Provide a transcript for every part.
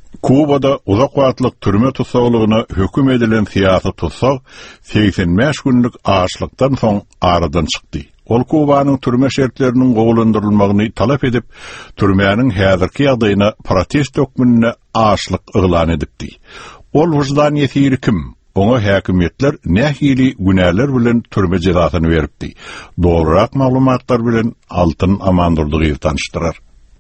Kubada uzak wagtlyk türme tutsaglygyna höküm edilen siyasy tutsag 85 günlük açlykdan soň aradan çykdy. Ol Kubanyň türme şertleriniň gowlandyrylmagyny talap edip, türmeýäniň häzirki ýagdaýyna protest hökmüne açlyk yglan edipdi. Ol wujdan ýetiri kim? Oňa häkimetler nähili günäler bilen türme jazasyny beripdi. Dogrurak maglumatlar bilen Altyn Amandurdygy tanıştyrar.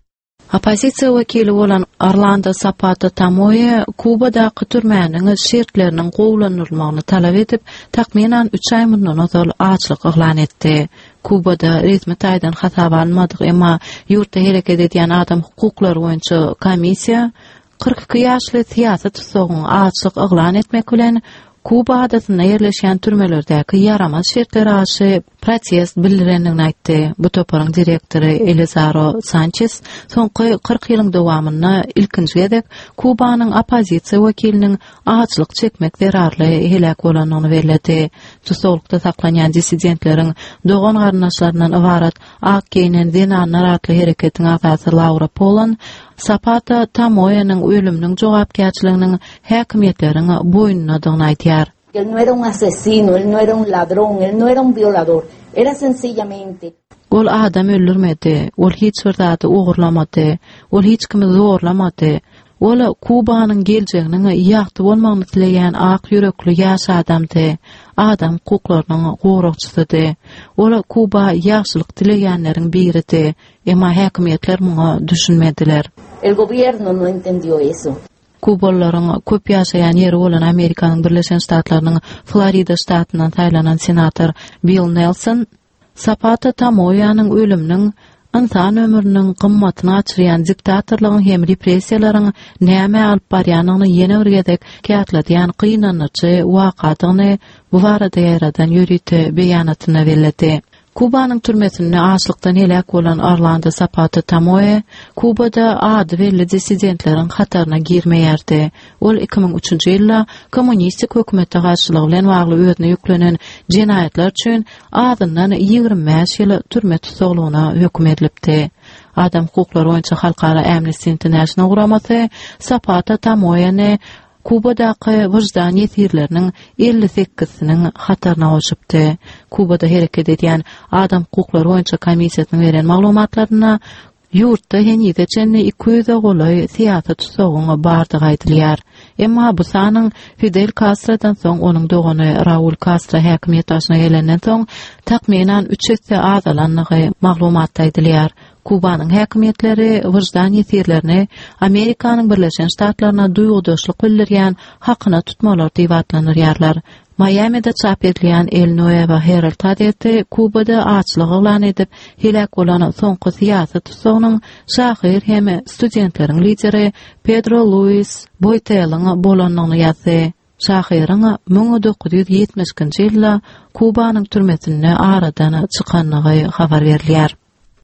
Opozisiya wakili bolan Orlando Zapata Tamoya Kubadaky türmäniň şertleriniň gowlanyrylmagyny talap edip, takminan 3 ay mundan ozal açlyk yglan etdi. Kubada resmi taýdan hasaba almadyk, emma ýurtda hereket edýän adam hukuklary boýunça komissiya 42 ýaşly siýasat tutsagyň açlyk yglan etmek bilen Kuba adasyna ýerleşen türmelerdäki yaramaz şertler aşy protest bildirenini aýtdy. Bu toparyň direktory Elizaro Sanchez soňky 40 ýylyň dowamyna ilkinji edek Kubanyň opozisiya wakiliniň açlyk çekmek zerarly helak bolanyny bellädi. Tutsakda saklanýan dissidentleriň dogan garnaşlaryndan ibarat AK-nen Zenanlar atly hereketiň agasy Laura Polan Zapata Tamoyanyň ölüminiň jogapkärçiliginiň häkimetleriň boýnuna dygyny aýtýar. Él no era un asesino, él no era un ladrón, él no era un violador, era sencillamente. Ol adam öldürmedi, ol hiç bir zady ogurlamady, ol hiç kimi zorlamady. Ol Kubanyň geljeginiň ýagty bolmagyny tileýän ak ýürekli ýaş adamdy. Adam hukuklarynyň gowrakçysy. Ol Kuba ýaşlyk tileýänleriň biridi, emma häkimetler muňa düşünmediler. El gobierno no entendió eso. Kubalıların köp ýaşaýan ýeri bolan Amerikanyň Birleşen Ştatlarynyň Florida ştatyndan taýlanan senator Bill Nelson Zapata Tamoyanyň ölüminiň insan ömrünün gymmatyny açyrýan diktatorlygyň hem repressiýalaryň näme alyp barýanyny ýene bir gezek kätledýän kynanyjy wakatyny bu barada ýaradan ýörüti beýanatyna berdi. Kubanyň türmesinde açlykdan helak bolan Orlando Zapata Tamoya Kubada ady belli dissidentleriň hataryna girmeýärdi. Ol 2003-nji ýylda kommunistik hökümete garşylygy bilen bagly özüne ýüklenen jenaýatlar üçin adyndan 25 ýyl türme tutsaglygyna höküm edilipdi. Adam hukuklary boýunça halkara Amnesty International guramasy Zapata Tamoyany Kubadaky wyjdan ýetirleriniň 58-siniň hataryna goşupdy. Kubada hereket edýän adam hukuklary boýunça komissiýasynyň beren maglumatlaryna ýurtda henüzçe 200 golay siýasat tutsagyny bardygy aýdylýar. Emma bu sanyň Fidel Castro'dan soň onuň dogany Raul Castro häkimiýet başyna gelenden soň takminan 300 azalanlygy maglumat aýdylýar. Kubanyň häkimetleri wyjdan ýetirlerini Amerikanyň Birleşen Ştatlaryna duýgudaşlyk bildirýän hakyna tutmalar diýip atlanýarlar. Miami'de çap edilen El Nuevo Herald gazetesi Kubada açlyk yglan edip helak bolan soňky siýasat tutsagynyň şahyr hem studentleriň lideri Pedro Luis Boitelaň bolanyny ýazdy. Şahyryň 1970-nji ýylda Kubanyň türmesinde aradan çykanyny habar berilýär.